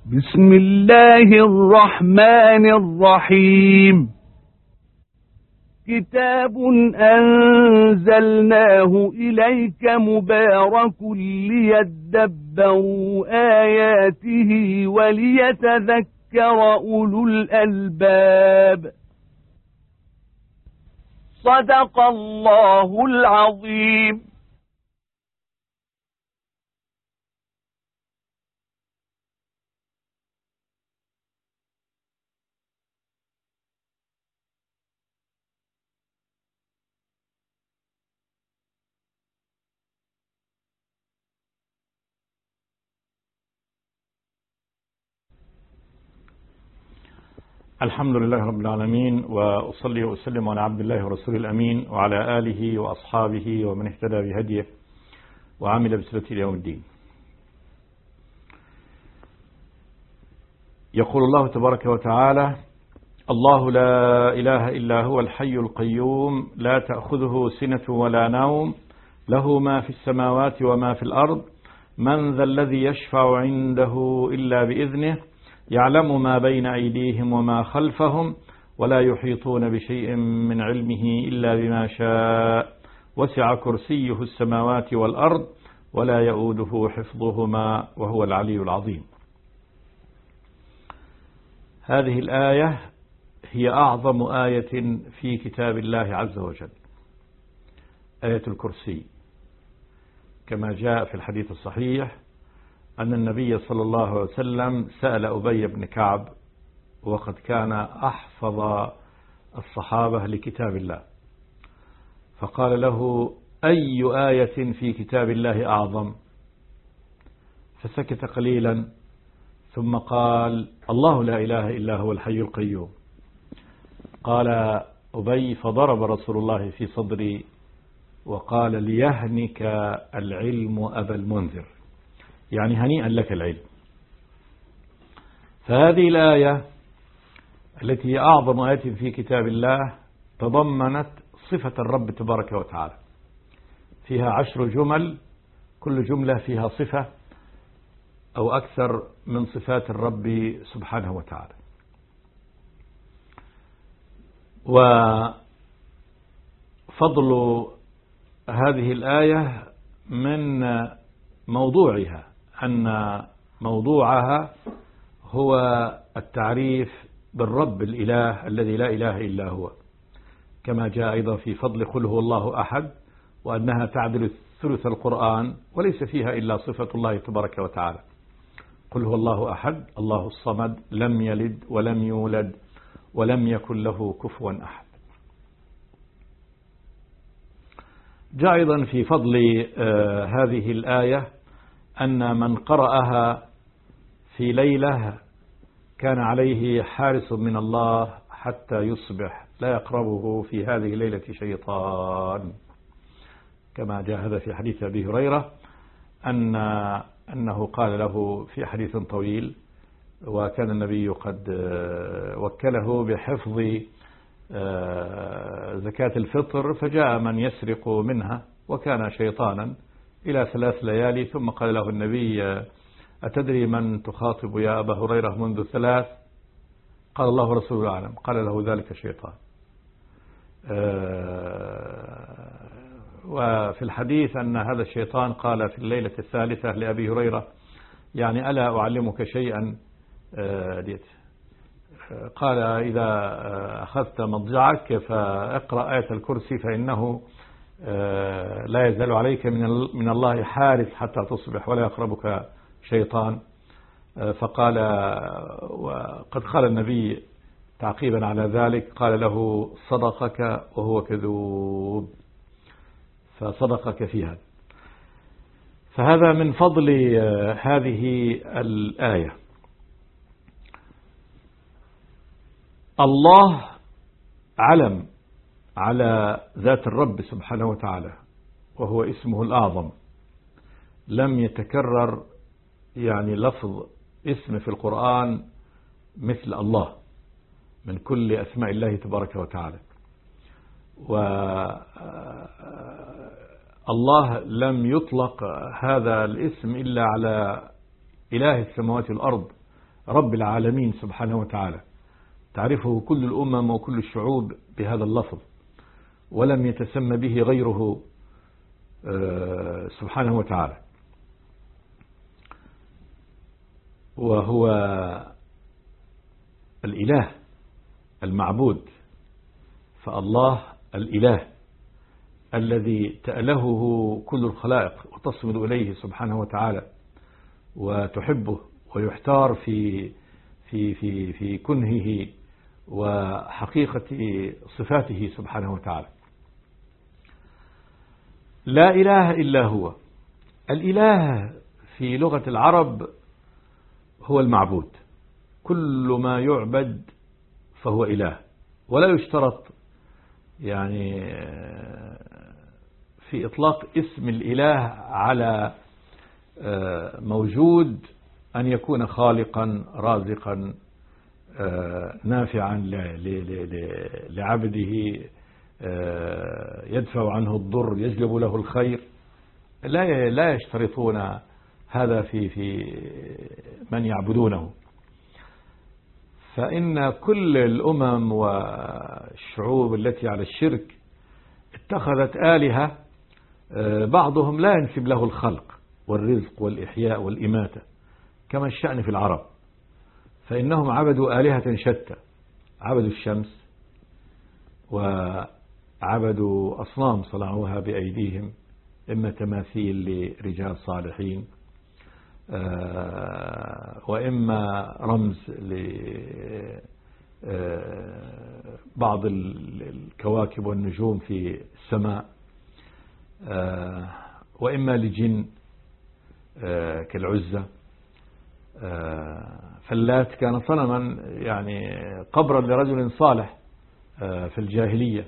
بسم الله الرحمن الرحيم. كتاب أنزلناه إليك مبارك ليدبروا آياته وليتذكر أولو الألباب. صدق الله العظيم. الحمد لله رب العالمين، وأصلي وأسلم على عبد الله ورسوله الأمين وعلى آله وأصحابه ومن اهتدى بهديه وعمل بسنته إلى يوم الدين. يقول الله تبارك وتعالى: الله لا إله إلا هو الحي القيوم لا تأخذه سنة ولا نوم له ما في السماوات وما في الأرض من ذا الذي يشفع عنده إلا بإذنه يعلم ما بين أيديهم وما خلفهم ولا يحيطون بشيء من علمه إلا بما شاء وسع كرسيه السماوات والأرض ولا يؤوده حفظهما وهو العلي العظيم. هذه الآية هي أعظم آية في كتاب الله عز وجل، آية الكرسي، كما جاء في الحديث الصحيح أن النبي صلى الله عليه وسلم سأل أبي بن كعب، وقد كان أحفظ الصحابة لكتاب الله، فقال له: أي آية في كتاب الله أعظم؟ فسكت قليلا ثم قال: الله لا إله إلا هو الحي القيوم. قال أبي: فضرب رسول الله في صدري وقال: ليهنك العلم أبا المنذر، يعني هنيئا لك العلم. فهذه الآية التي هي أعظم آية في كتاب الله تضمنت صفة الرب تبارك وتعالى، فيها 10 جمل، كل جملة فيها صفة أو أكثر من صفات الرب سبحانه وتعالى. وفضل هذه الآية من موضوعها أن موضوعها هو التعريف بالرب الإله الذي لا إله إلا هو، كما جاء أيضا في فضل قل هو الله أحد، وأنها تعدل ثلث القرآن وليس فيها إلا صفة الله تبارك وتعالى. قل هو الله أحد الله الصمد لم يلد ولم يولد ولم يكن له كفوا أحد. جاء أيضا في فضل هذه الآية أن من قرأها في ليلة كان عليه حارس من الله حتى يصبح لا يقربه في هذه الليلة شيطان، كما جاء هذا في حديث أبي هريرة أنه قال له في حديث طويل، وكان النبي قد وكله بحفظ زكاة الفطر، فجاء من يسرق منها وكان شيطانا إلى 3 ليالي، ثم قال له النبي: أتدري من تخاطب يا أبا هريرة منذ 3؟ قال: الله ورسوله أعلم. قال له: ذلك شيطان. وفي الحديث أن هذا الشيطان قال في الليلة الثالثة لأبي هريرة: يعني ألا أعلمك شيئا؟ قال: إذا أخذت مضجعك فاقرأ آية الكرسي فإنه لا يزال عليك من الله حارس حتى تصبح ولا يقربك شيطان. فقال، وقد قال النبي تعقيبا على ذلك، قال له: صدقك وهو كذوب، فصدقك فيها. فهذا من فضل هذه الآية. الله علم على ذات الرب سبحانه وتعالى، وهو اسمه الأعظم، لم يتكرر يعني لفظ اسم في القرآن مثل الله من كل أسماء الله تبارك وتعالى. والله لم يطلق هذا الاسم إلا على إله السماوات والأرض رب العالمين سبحانه وتعالى، تعرفه كل الأمم وكل الشعوب بهذا اللفظ، ولم يتسمى به غيره سبحانه وتعالى. وهو الإله المعبود، فالله الإله الذي تألهه كل الخلائق وتصمد إليه سبحانه وتعالى وتحبه ويحتار في كنهه وحقيقة صفاته سبحانه وتعالى. لا إله إلا هو. الإله في لغة العرب هو المعبود، كل ما يعبد فهو إله، ولا يشترط يعني في إطلاق اسم الإله على موجود أن يكون خالقا رازقا نافعا لعبده، يدفع عنه الضر، يجلب له الخير. لا يشترطون هذا في من يعبدونه. فإن كل الأمم والشعوب التي على الشرك اتخذت آلهة، بعضهم لا ينسب له الخلق والرزق والإحياء والإماتة كما الشأن في العرب، فإنهم عبدوا آلهة شتى، عبدوا الشمس وعبدوا أصنام صنعوها بأيديهم، إما تماثيل لرجال صالحين وإما رمز لبعض الكواكب والنجوم في السماء، وإما لجن كالعزة. فاللات كان صنما يعني قبرا لرجل صالح في الجاهلية.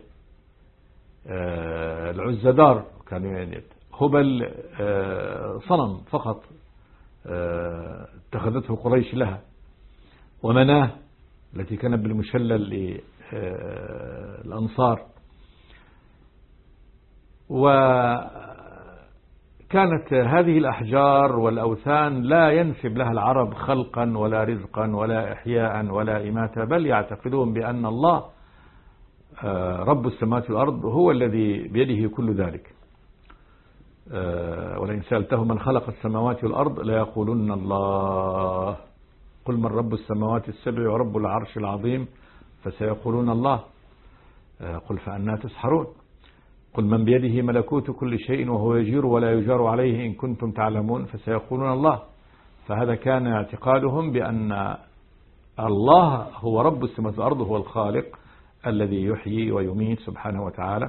العزة دار كان يعني، هبل صنم فقط اتخذته قريش لها، ومناه التي كانت بالمشلل للأنصار. وكانت هذه الأحجار والأوثان لا ينسب لها العرب خلقا ولا رزقا ولا إحياء ولا إماتة، بل يعتقدون بأن الله رب السماوات والأرض هو الذي بيده كل ذلك. ولئن سألتهم من خلق السماوات والأرض ليقولن الله، قل من رب السماوات السبع ورب العرش العظيم فسيقولون الله، قل فأنا تسحرون، قل من بيده ملكوت كل شيء وهو يجير ولا يجار عليه إن كنتم تعلمون فسيقولون الله. فهذا كان اعتقادهم بأن الله هو رب السماوات والأرض، هو الخالق الذي يحيي ويميت سبحانه وتعالى،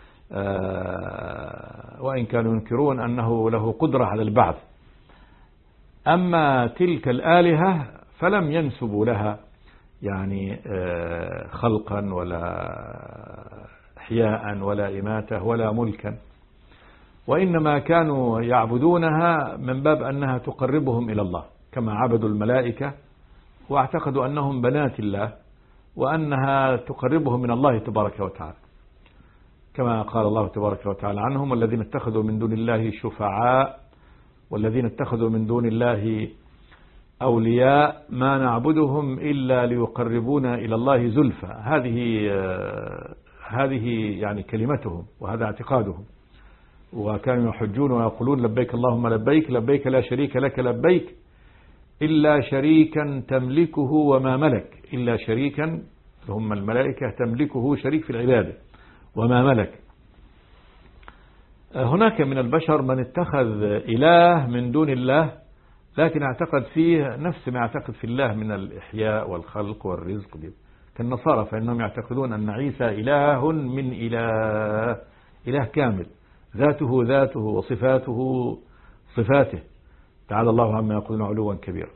وإن كانوا ينكرون أنه له قدرة على البعث. أما تلك الآلهة فلم ينسبوا لها يعني خلقا ولا إحياء ولا إماتة ولا ملكا، وإنما كانوا يعبدونها من باب أنها تقربهم إلى الله، كما عبدوا الملائكة واعتقدوا أنهم بنات الله وأنها تقربهم من الله تبارك وتعالى، كما قال الله تبارك وتعالى عنهم: والذين اتخذوا من دون الله شفعاء والذين اتخذوا من دون الله أولياء ما نعبدهم إلا ليقربونا إلى الله زلفى. هذه يعني كلمتهم وهذا اعتقادهم. وكانوا يحجون ويقولون: لبيك اللهم لبيك، لبيك لا شريك لك لبيك إلا شريكا تملكه وما ملك، إلا شريكا هم الملائكة تملكه شريك في العبادة وما ملك. هناك من البشر من اتخذ إله من دون الله، لكن اعتقد فيه نفس ما يعتقد في الله من الإحياء والخلق والرزق، كالنصارى، فإنهم يعتقدون أن عيسى إله من إله كامل، ذاته ذاته وصفاته صفاته، تعالى الله عما يقولون علوا كبيرا.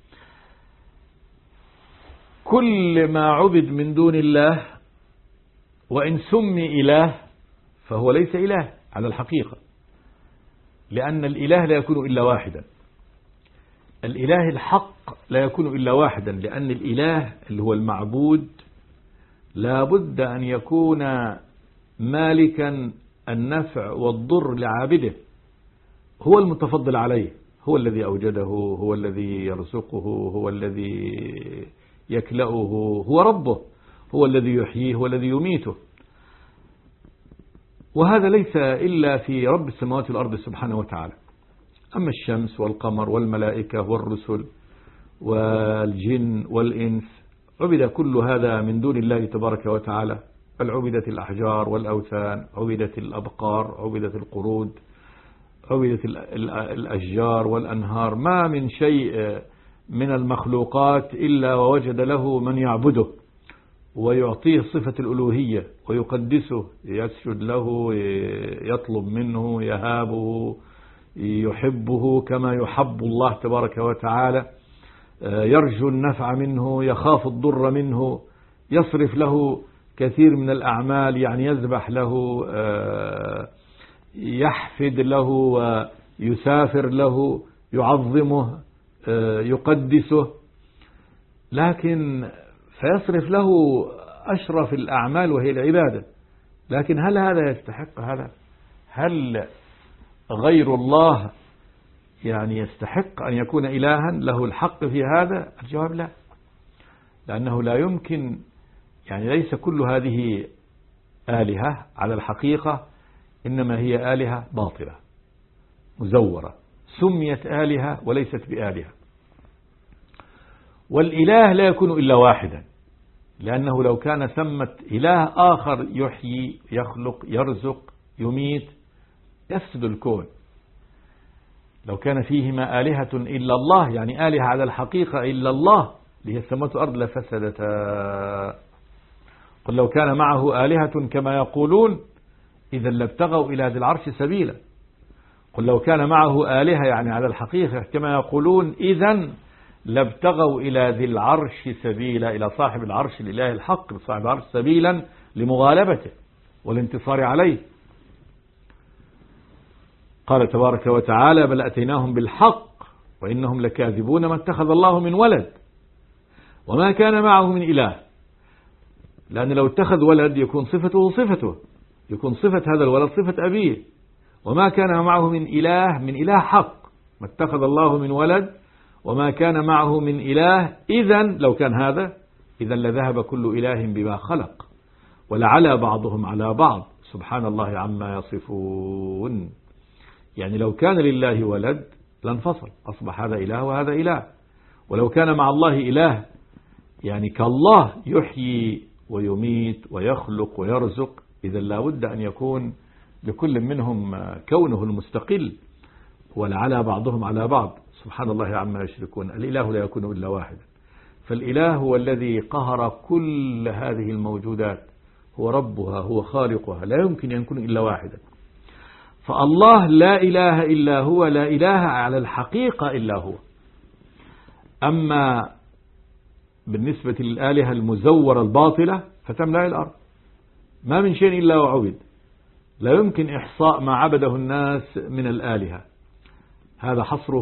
كل ما عبد من دون الله وإن سمي إله فهو ليس إله على الحقيقة، لأن الإله لا يكون إلا واحدا، الإله الحق لا يكون إلا واحدا، لأن الإله اللي هو المعبود لا بد أن يكون مالكا النفع والضر لعابده، هو المتفضل عليه، هو الذي أوجده، هو الذي يرزقه، هو الذي يكلأه، هو ربه، هو الذي يحييه، هو الذي يميته. وهذا ليس إلا في رب السماوات والأرض سبحانه وتعالى. أما الشمس والقمر والملائكة والرسل والجن والإنس عبد كل هذا من دون الله تبارك وتعالى، بل عبدت الأحجار والأوثان، عبدت الأبقار، عبدت القرود، عبدت الأشجار والأنهار. ما من شيء من المخلوقات إلا ووجد له من يعبده ويعطيه صفة الألوهية ويقدسه، يسجد له، يطلب منه، يهابه، يحبه كما يحب الله تبارك وتعالى، يرجو النفع منه، يخاف الضر منه، يصرف له كثير من الأعمال، يعني يذبح له، يحفد له، ويسافر له، يعظمه، يقدسه، لكن فيصرف له أشرف الأعمال وهي العبادة. لكن هل هذا يستحق هذا؟ هل غير الله يعني يستحق أن يكون إلها له الحق في هذا؟ الجواب لا، لأنه لا يمكن، يعني ليس كل هذه آلهة على الحقيقة، إنما هي آلهة باطلة مزورة، سميت آلهة وليست بآلهة. والإله لا يكون إلا واحدا، لأنه لو كان ثمة إله آخر يحيي، يخلق، يرزق، يميت، يفسد الكون. لو كان فيهما آلهة إلا الله، يعني آلهة على الحقيقة إلا الله اللي هي السماوات والأرض، لفسدتا. قل لو كان معه آلهة كما يقولون إذا لابتغوا إلى ذي العرش سبيلا. قل لو كان معه آلهة يعني على الحقيقة كما يقولون إذا لابتغوا إلى ذي العرش سبيلا، إلى صاحب العرش الإله الحق، صاحب العرش سبيلا لمغالبته والانتصار عليه. قال تبارك وتعالى بل أتيناهم بالحق وإنهم لكاذبون ما اتخذ الله من ولد وما كان معه من إله. لأن لو اتخذ ولد يكون صفته، يكون صفة هذا الولد صفة أبيه. وما كان معه من إله حق، ما اتخذ الله من ولد وما كان معه من إله. إذن لو كان هذا إذن لذهب كل إله بما خلق ولعلى بعضهم على بعض سبحان الله عما يصفون. يعني لو كان لله ولد لانفصل، أصبح هذا إله وهذا إله. ولو كان مع الله إله يعني كالله يحيي ويميت ويخلق ويرزق، إذا لا بد أن يكون لكل منهم كونه المستقل، ولعلى بعضهم على بعض سبحان الله عما يشركون. الإله لا يكون إلا واحدا، فالإله هو الذي قهر كل هذه الموجودات، هو ربها، هو خالقها، لا يمكن أن يكون إلا واحدا. فالله لا إله إلا هو، لا إله على الحقيقة إلا هو. أما بالنسبة للآلهة المزورة الباطلة فتملأ الأرض، ما من شيء إلا وعبد، لا يمكن إحصاء ما عبده الناس من الآلهة. هذا حصره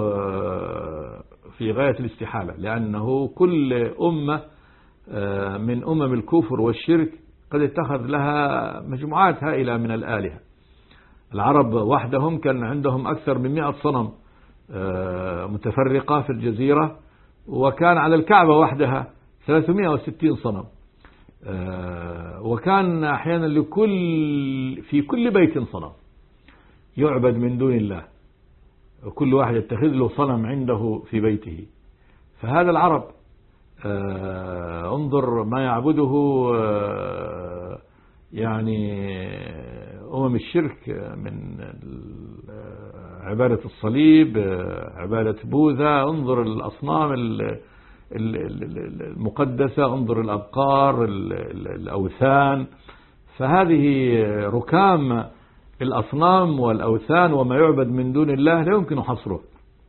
في غاية الاستحالة، لأنه كل أمة من أمم الكفر والشرك قد اتخذ لها مجموعات هائلة من الآلهة. العرب وحدهم كان عندهم أكثر من 100 صنم متفرقة في الجزيرة، وكان على الكعبة وحدها 360 صنم، وكان أحيانا في كل بيت صنم يعبد من دون الله، وكل واحد يتخذ له صنم عنده في بيته. فهذا العرب انظر ما يعبده يعني أمم الشرك من عبادة الصليب، عبادة بوذا، انظر الأصنام المقدسة، انظر الأبقار، الأوثان. فهذه ركام الأصنام والأوثان وما يعبد من دون الله لا يمكن حصره.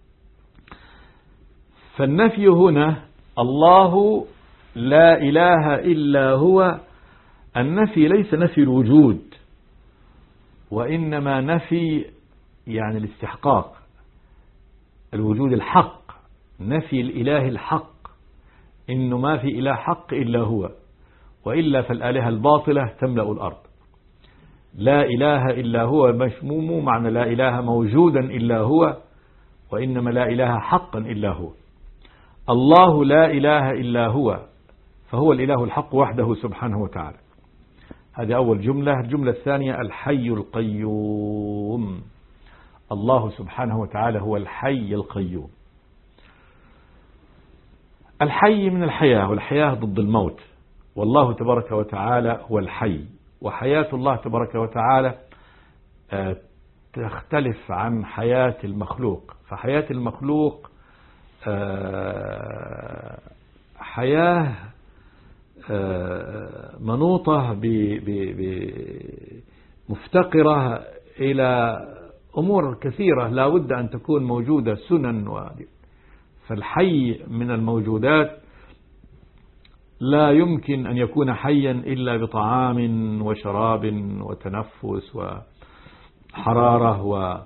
فالنفي هنا الله لا إله إلا هو، النفي ليس نفي الوجود، وإنما نفي يعني الاستحقاق، الوجود الحق، نفي الإله الحق، إنه ما في إله حق إلا هو، وإلا فالآلهة الباطلة تملأ الأرض. لا إله إلا هو مشموم، معنى لا إله موجودا إلا هو، وإنما لا إله حقا إلا هو. الله لا إله إلا هو، فهو الإله الحق وحده سبحانه وتعالى. هذه أول جملة. الجملة الثانية الحي القيوم. الله سبحانه وتعالى هو الحي القيوم. الحي من الحياة، والحياة ضد الموت، والله تبارك وتعالى هو الحي. وحياة الله تبارك وتعالى تختلف عن حياة المخلوق. فحياة المخلوق حياة منوطة مفتقرة إلى أمور كثيرة لا بد أن تكون موجودة، سنن. فالحي من الموجودات لا يمكن أن يكون حيا إلا بطعام وشراب وتنفس وحرارة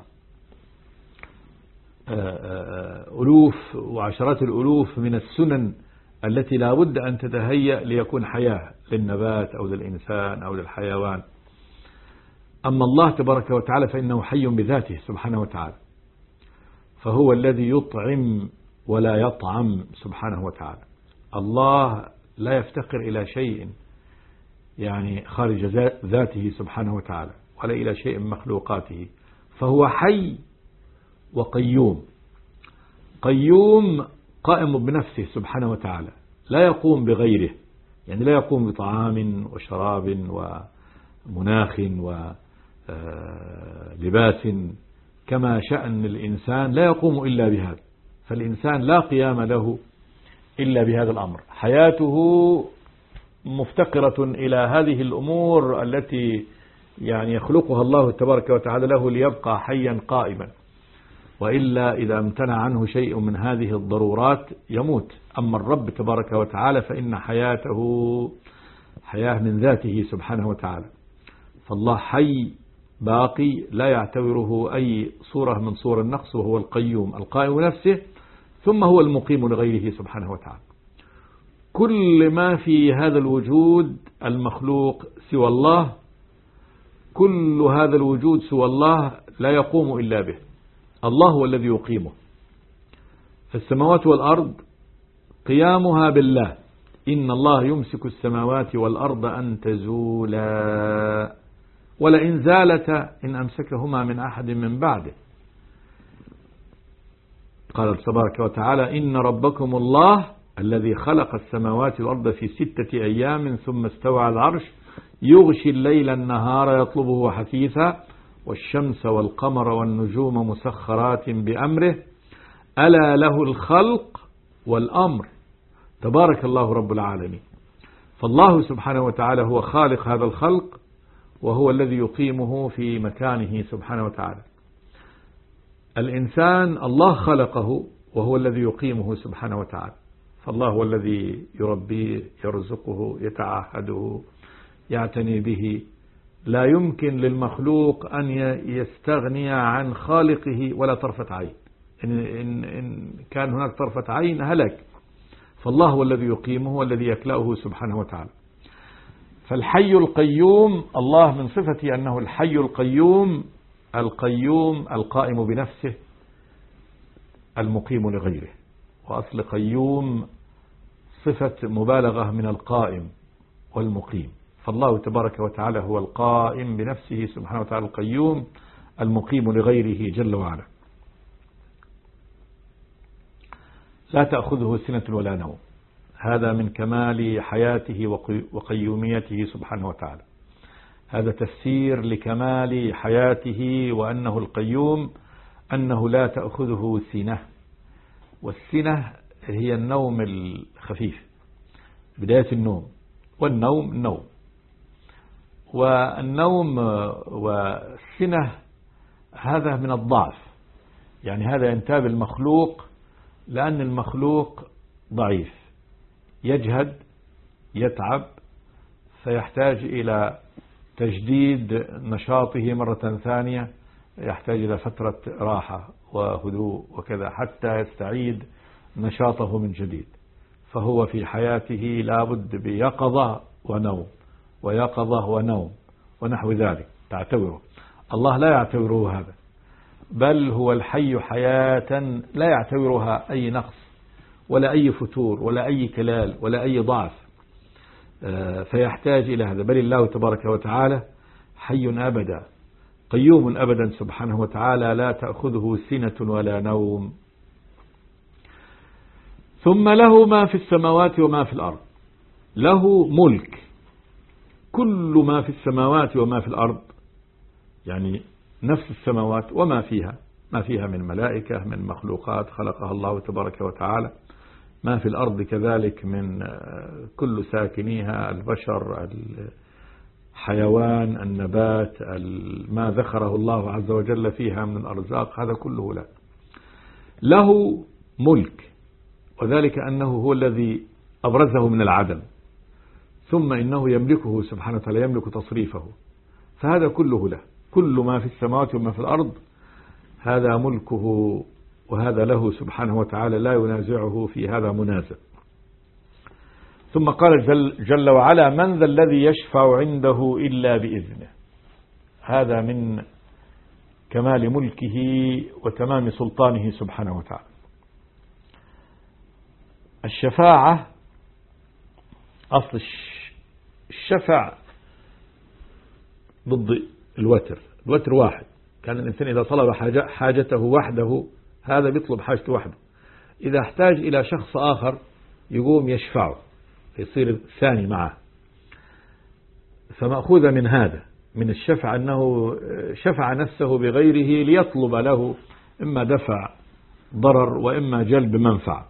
وألوف وعشرات الألوف من السنن التي لا بد أن تتهيأ ليكون حياة للنبات أو للإنسان أو للحيوان. أما الله تبارك وتعالى فإنه حي بذاته سبحانه وتعالى، فهو الذي يطعم ولا يطعم سبحانه وتعالى. الله لا يفتقر إلى شيء يعني خارج ذاته سبحانه وتعالى ولا إلى شيء من مخلوقاته، فهو حي وقيوم. قيوم قائم بنفسه سبحانه وتعالى، لا يقوم بغيره، يعني لا يقوم بطعام وشراب ومناخ ولباس كما شأن الإنسان لا يقوم إلا بهذا. فالإنسان لا قيام له إلا بهذا الأمر. حياته مفتقرة إلى هذه الأمور التي يعني يخلقها الله تبارك وتعالى له ليبقى حيا قائما، وإلا إذا امتنع عنه شيء من هذه الضرورات يموت. أما الرب تبارك وتعالى فإن حياته حياة من ذاته سبحانه وتعالى. فالله حي باقي لا يعتبره أي صورة من صور النقص، وهو القيوم القائم نفسه، ثم هو المقيم لغيره سبحانه وتعالى. كل ما في هذا الوجود المخلوق سوى الله، كل هذا الوجود سوى الله لا يقوم إلا به. الله هو الذي يقيمه. فالسماوات والأرض قيامها بالله. إن الله يمسك السماوات والأرض أن تزولا ولئن زالتا إن أمسكهما من أحد من بعده. قال تبارك وتعالى إن ربكم الله الذي خلق السماوات والأرض في 6 أيام ثم استوى على العرش يغشي الليل النهار يطلبه حثيثا والشمس والقمر والنجوم مسخرات بأمره ألا له الخلق والأمر تبارك الله رب العالمين. فالله سبحانه وتعالى هو خالق هذا الخلق، وهو الذي يقيمه في مكانه سبحانه وتعالى. الإنسان الله خلقه وهو الذي يقيمه سبحانه وتعالى. فالله هو الذي يربيه، يرزقه، يتعهده، يعتني به. لا يمكن للمخلوق أن يستغني عن خالقه ولا طرفة عين. إن كان هناك طرفة عين هلك. فالله هو الذي يقيمه والذي يكلأه سبحانه وتعالى. فالحي القيوم، الله من صفته أنه الحي القيوم، القيوم القائم بنفسه المقيم لغيره. وأصل قيوم صفة مبالغة من القائم والمقيم. فالله تبارك وتعالى هو القائم بنفسه سبحانه وتعالى القيوم المقيم لغيره جل وعلا. لا تأخذه سنة ولا نوم. هذا من كمال حياته وقيوميته سبحانه وتعالى. هذا تفسير لكمال حياته وأنه القيوم، أنه لا تأخذه سنة. والسنة هي النوم الخفيف، بداية النوم، والنوم النوم. والنوم والسنة هذا من الضعف، يعني هذا ينتاب المخلوق، لأن المخلوق ضعيف، يجهد، يتعب، فيحتاج إلى تجديد نشاطه مرة ثانية، يحتاج إلى فترة راحة وهدوء وكذا حتى يستعيد نشاطه من جديد. فهو في حياته لابد بيقظة ونوم، ويقظة ونوم ونحو ذلك تعتبره. الله لا يعتبره هذا، بل هو الحي حياة لا يعتبرها أي نقص ولا أي فتور ولا أي كلال ولا أي ضعف، فيحتاج إلى هذا. بل الله تبارك وتعالى حي أبدا قيوم أبدا سبحانه وتعالى، لا تأخذه سنة ولا نوم. ثم له ما في السماوات وما في الأرض. له ملك كل ما في السماوات وما في الأرض، يعني نفس السماوات وما فيها، ما فيها من ملائكة من مخلوقات خلقها الله تبارك وتعالى، ما في الأرض كذلك من كل ساكنيها، البشر الحيوان النبات ما ذكره الله عز وجل فيها من الأرزاق، هذا كله له ملك، وذلك أنه هو الذي أبرزه من العدم، ثم إنه يملكه سبحانه وتعالى، يملك تصريفه، فهذا كله له. كل ما في السماوات وما في الأرض هذا ملكه، وهذا له سبحانه وتعالى، لا ينازعه في هذا منازع. ثم قال جل وعلا: من ذا الذي يشفع عنده إلا بإذنه. هذا من كمال ملكه وتمام سلطانه سبحانه وتعالى. الشفاعة أصل الشفع ضد الوتر واحد. كان الإنسان إذا طلب حاجته وحده، هذا بيطلب حاجته وحده. إذا احتاج إلى شخص آخر يقوم يشفعه، يصير ثاني معه. فمأخوذ من هذا، من الشفع، أنه شفع نفسه بغيره ليطلب له إما دفع ضرر وإما جلب منفعة.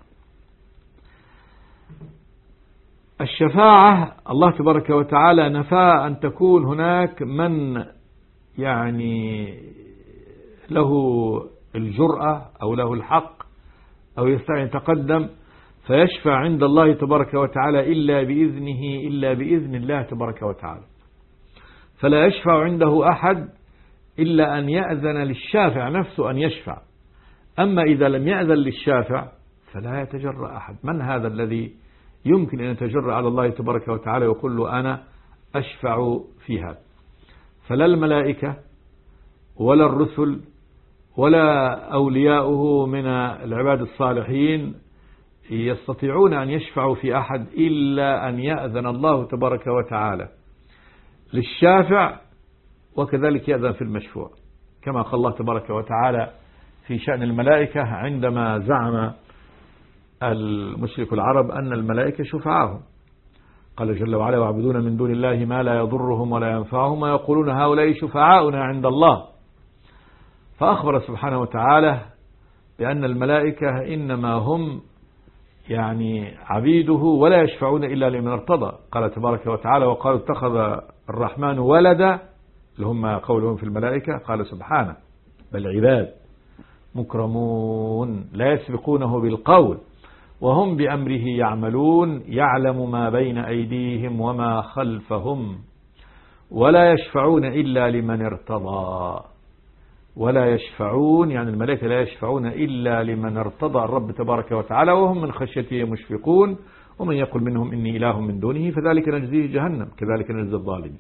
الشفاعة الله تبارك وتعالى نفى أن تكون هناك من يعني له الجرأة أو له الحق أو يستطيع يتقدم فيشفع عند الله تبارك وتعالى إلا بإذنه، إلا بإذن الله تبارك وتعالى. فلا يشفع عنده أحد إلا أن يأذن للشافع نفسه أن يشفع. أما إذا لم يأذن للشافع فلا يتجرأ أحد. من هذا الذي يمكن أن يتجرأ على الله تبارك وتعالى ويقول له أنا أشفع في هذا؟ فلا الملائكة ولا الرسل ولا أولياؤه من العباد الصالحين يستطيعون أن يشفعوا في أحد إلا أن يأذن الله تبارك وتعالى للشافع، وكذلك يأذن في المشفوع، كما قال الله تبارك وتعالى في شأن الملائكة عندما زعم المشرك العرب أن الملائكة شفعاهم. قال جل وعلا: ويعبدون من دون الله ما لا يضرهم ولا ينفعهم ويقولون هؤلاء شفعاؤنا عند الله. فأخبر سبحانه وتعالى بأن الملائكة إنما هم يعني عبيده ولا يشفعون إلا لمن ارتضى. قال تبارك وتعالى: وقالوا اتخذ الرحمن ولدا، اللي هم قولهم في الملائكة. قال سبحانه: بل عباد مكرمون لا يسبقونه بالقول وهم بأمره يعملون يعلم ما بين أيديهم وما خلفهم ولا يشفعون إلا لمن ارتضى. ولا يشفعون يعني الملائكة لا يشفعون إلا لمن ارتضى الرب تبارك وتعالى، وهم من خشيته مشفقون، ومن يقل منهم إني إله من دونه فذلك نجزيه جهنم كذلك نجزي الظالمين.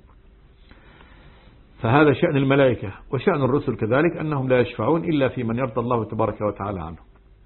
فهذا شأن الملائكة. وشأن الرسل كذلك أنهم لا يشفعون إلا في من يرضى الله تبارك وتعالى عنه.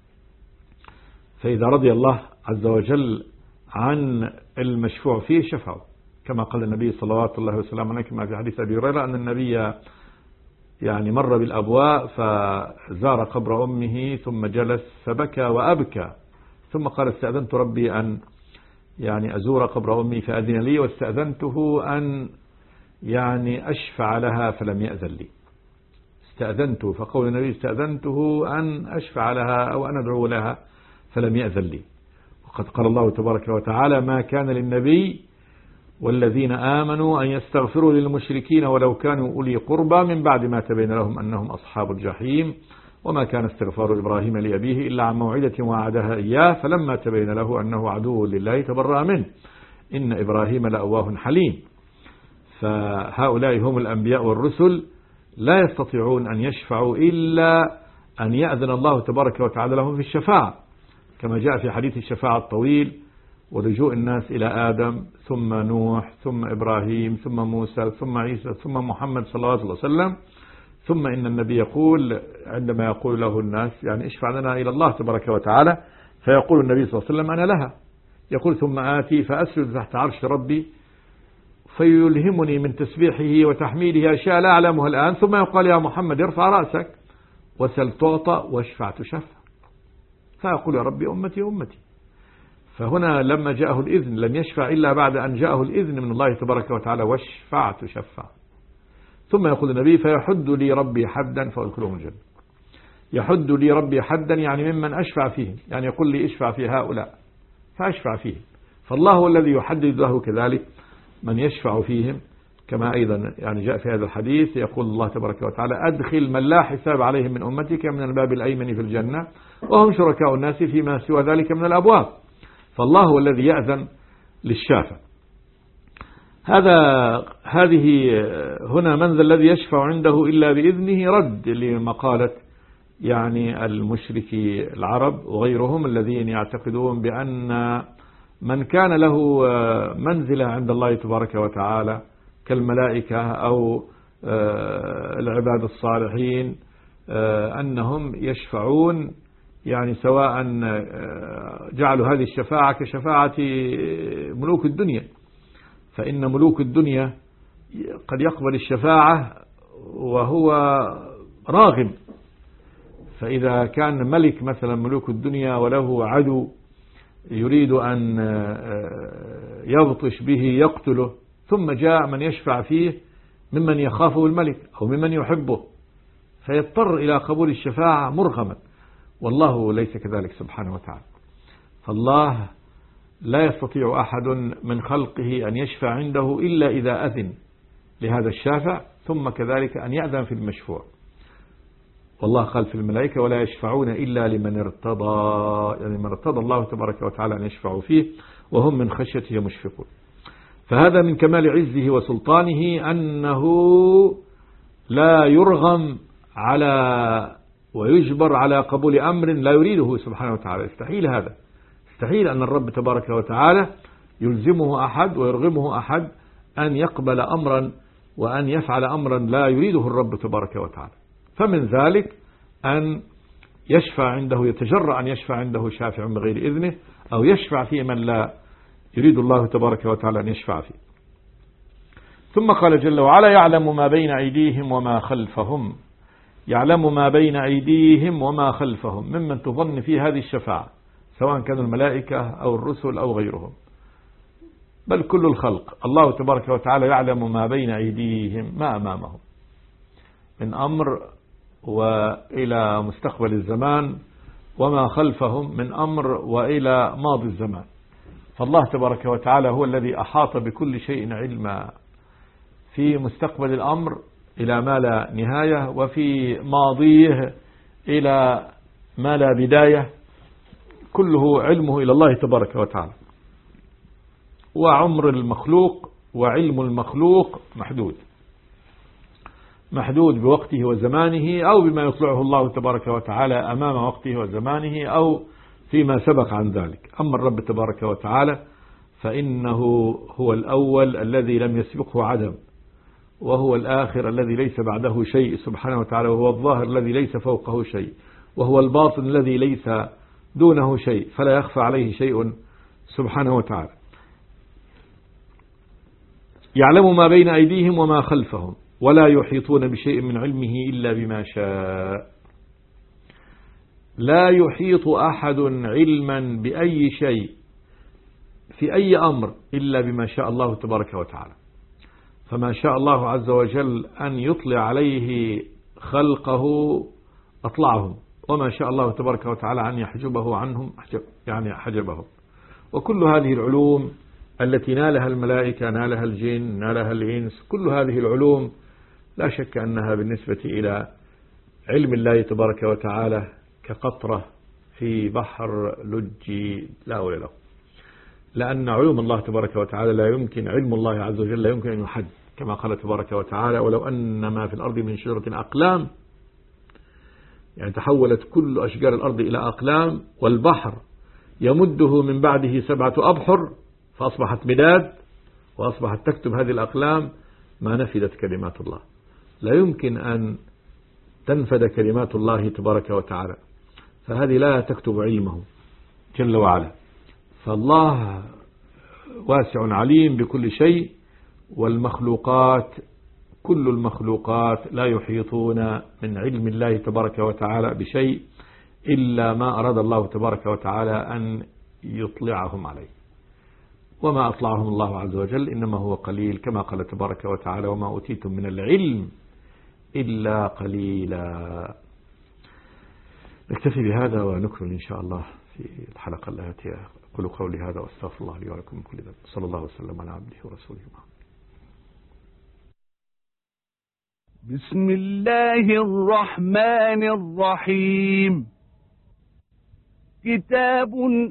فإذا رضي الله عز وجل عن المشفوع فيه شفعوا، كما قال النبي صلوات الله وسلامه عليه كما في حديث أبي هريرة أن النبي يعني مر بالأبواء فزار قبر أمه ثم جلس فبكى وأبكى، ثم قال: استأذنت ربي أن يعني أزور قبر أمي فأذن لي، واستأذنته أن يعني أشفع لها فلم يأذن لي. استأذنته، فقول النبي: استأذنته أن أشفع لها أو أن أدعو لها فلم يأذن لي. وقد قال الله تبارك وتعالى: ما كان للنبي والذين آمنوا أن يستغفروا للمشركين ولو كانوا أولي قربى من بعد ما تبين لهم أنهم أصحاب الجحيم وما كان استغفار إبراهيم لأبيه إلا عن موعدة وعدها إياه فلما تبين له أنه عدو لله تبرأ منه إن إبراهيم لأواه حليم. فهؤلاء هم الأنبياء والرسل لا يستطيعون أن يشفعوا إلا أن يأذن الله تبارك وتعالى لهم في الشفاعة، كما جاء في حديث الشفاعة الطويل ولجوء الناس إلى آدم ثم نوح ثم إبراهيم ثم موسى ثم عيسى ثم محمد صلى الله عليه وسلم، ثم إن النبي يقول عندما يقول له الناس يعني اشفع لنا إلى الله تبارك وتعالى، فيقول النبي صلى الله عليه وسلم أنا لها. يقول ثم آتي فأسجد تحت عرش ربي فيلهمني من تسبيحه وتحميده أشياء لا أعلمها الآن، ثم يقال يا محمد ارفع رأسك وسل تعطى واشفع تشفع، فيقول يا ربي أمتي أمتي. فهنا لما جاءه الإذن لن يشفع إلا بعد أن جاءه الإذن من الله تبارك وتعالى واشفع تشفع. ثم يقول النبي فيحد لي ربي حدا فأدخلهم الجنة. يحد لي ربي حدا يعني ممن أشفع فيهم، يعني يقول لي اشفع في هؤلاء فأشفع فيهم. فالله هو الذي يحدد له كذلك من يشفع فيهم، كما أيضا يعني جاء في هذا الحديث يقول الله تبارك وتعالى أدخل من لا حساب عليهم من أمتك من الباب الأيمن في الجنة وهم شركاء الناس فيما سوى ذلك من الأبواب. فالله هو الذي يأذن للشافع. هذه هنا من ذا الذي يشفع عنده إلا بإذنه رد لمقالة يعني المشركي العرب وغيرهم الذين يعتقدون بأن من كان له منزلة عند الله تبارك وتعالى كالملائكة أو العباد الصالحين أنهم يشفعون، يعني سواء جعلوا هذه الشفاعة كشفاعة ملوك الدنيا، فإن ملوك الدنيا قد يقبل الشفاعة وهو راغب. فإذا كان ملك مثلا ملوك الدنيا وله عدو يريد أن يبطش به يقتله، ثم جاء من يشفع فيه ممن يخافه الملك أو ممن يحبه، فيضطر إلى قبول الشفاعة مرغما، والله ليس كذلك سبحانه وتعالى. فالله لا يستطيع أحد من خلقه أن يشفع عنده إلا إذا أذن لهذا الشافع، ثم كذلك أن يأذن في المشفوع. والله قال في الملائكة ولا يشفعون إلا لمن ارتضى، يعني من ارتضى الله تبارك وتعالى أن يشفعوا فيه وهم من خشيته مشفقون. فهذا من كمال عزه وسلطانه أنه لا يرغم على ويجبر على قبول أمر لا يريده سبحانه وتعالى. يستحيل هذا، يستحيل أن الرب تبارك وتعالى يلزمه أحد ويرغمه أحد أن يقبل أمرا وأن يفعل أمرا لا يريده الرب تبارك وتعالى. فمن ذلك أن يشفع عنده، يتجرأ أن يشفع عنده شافع بغير إذنه، أو يشفع في من لا يريد الله تبارك وتعالى أن يشفع فيه. ثم قال جل وعلا يعلم ما بين أيديهم وما خلفهم. يعلم ما بين أيديهم وما خلفهم ممن تظن فيه هذه الشفاعة، سواء كانوا الملائكة أو الرسل أو غيرهم، بل كل الخلق. الله تبارك وتعالى يعلم ما بين أيديهم ما أمامهم من أمر وإلى مستقبل الزمان، وما خلفهم من أمر وإلى ماضي الزمان. فالله تبارك وتعالى هو الذي أحاط بكل شيء علما، في مستقبل الأمر إلى ما لا نهاية، وفي ماضيه إلى ما لا بداية، كله علمه إلى الله تبارك وتعالى. وعمر المخلوق وعلم المخلوق محدود بوقته وزمانه، أو بما يطلعه الله تبارك وتعالى أمام وقته وزمانه أو فيما سبق عن ذلك. أما الرب تبارك وتعالى فإنه هو الأول الذي لم يسبقه عدم، وهو الآخر الذي ليس بعده شيء سبحانه وتعالى، وهو الظاهر الذي ليس فوقه شيء، وهو الباطن الذي ليس دونه شيء، فلا يخفى عليه شيء سبحانه وتعالى. يعلم ما بين أيديهم وما خلفهم ولا يحيطون بشيء من علمه إلا بما شاء. لا يحيط أحد علما بأي شيء في أي أمر إلا بما شاء الله تبارك وتعالى. فما شاء الله عز وجل أن يطلع عليه خلقه أطلعهم، وما شاء الله تبارك وتعالى أن يحجبه عنهم يعني حجبهم. وكل هذه العلوم التي نالها الملائكة، نالها الجن، نالها الإنس، كل هذه العلوم لا شك أنها بالنسبة إلى علم الله تبارك وتعالى كقطرة في بحر لجي لا ولا له، لأن علوم الله تبارك وتعالى لا يمكن، علم الله عز وجل لا يمكن أن يحد، كما قال تبارك وتعالى ولو أن ما في الأرض من شجرة أقلام، يعني تحولت كل أشجار الأرض إلى أقلام، والبحر يمده من بعده 7 أبحر فأصبحت مداد وأصبحت تكتب هذه الأقلام، ما نفذت كلمات الله. لا يمكن أن تنفد كلمات الله تبارك وتعالى، فهذه لا تكتب علمه جل وعلا. فالله واسع عليم بكل شيء، والمخلوقات كل المخلوقات لا يحيطون من علم الله تبارك وتعالى بشيء إلا ما أراد الله تبارك وتعالى أن يطلعهم عليه، وما أطلعهم الله عز وجل إنما هو قليل، كما قال تبارك وتعالى وما أوتيتم من العلم إلا قليلا. نكتفي بهذا ونكمل إن شاء الله في الحلقة التي أقول قولي هذا وأستغفر الله لي ولكم من كل ذنب. صلى الله وسلم على عبده ورسوله محمد. بسم الله الرحمن الرحيم. كتاب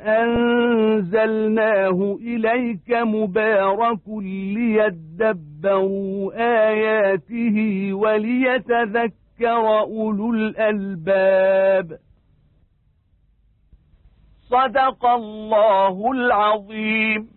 أنزلناه إليك مبارك ليدبروا آياته وليتذكر أولو الألباب. صدق الله العظيم.